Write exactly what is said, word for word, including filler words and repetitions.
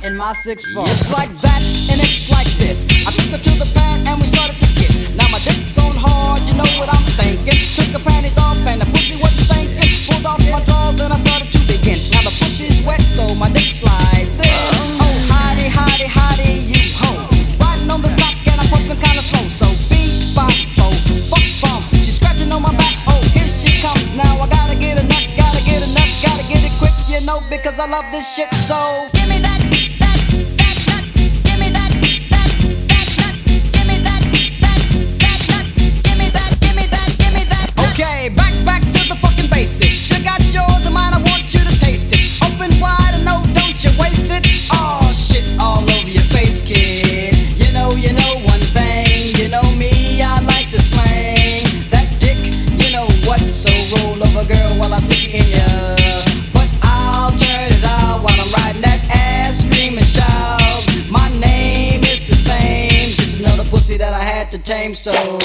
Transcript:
in my six foot. It's like that and it's like this. I took her to the pad and we started to kiss. Now my dick's on hard, you know what I'm thinking. Took the panties off and the pussy wasn't stinking. Pulled off my drawers and I started to begin. Now the pussy's wet so my dick slides in. Oh hottie, hottie, hottie, you ho. Riding on this cock and I'm pumping kinda slow. So beep, bop, fo, fuck, bump. She's scratching on my back, oh here she comes. Now I gotta get a nut, gotta get a nut, gotta get it quick, you know, because I love this shit so. Give me that. Back, back to the fucking basics. You got yours and mine, I want you to taste it. Open wide and no, don't you waste it. Oh shit, all over your face, kid. You know, you know one thing. You know me, I like to slang that dick, you know what. So roll over, girl, while I stick it in ya. But I'll turn it out while I'm riding that ass, scream and shout. My name is the same, just another pussy that I had to tame, so